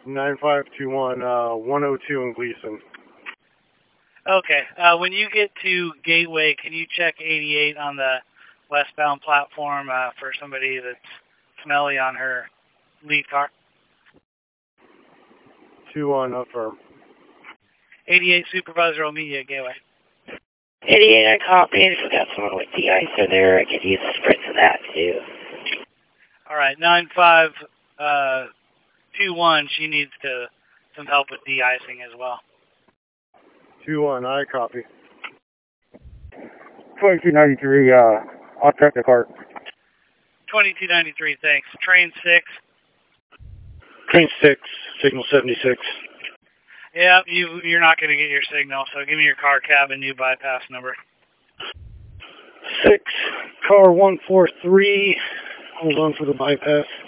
9521, 102 in Gleason. Okay. When you get to Gateway, can you check 88 on the westbound platform for somebody that's smelly on her lead car? 2-1, affirm. 88 supervisor will meet you at Gateway. 88, I copy. If we got someone with de-icer there, I could use a spritz of that too. All right, 9521, she needs some help with de-icing as well. 2-1, I copy. 2293, I'll check the cart. 2293, thanks. Train 6. Train 6, signal 76. Yeah, you're not going to get your signal, so give me your car cab and new bypass number. 6, car 143, hold on for the bypass.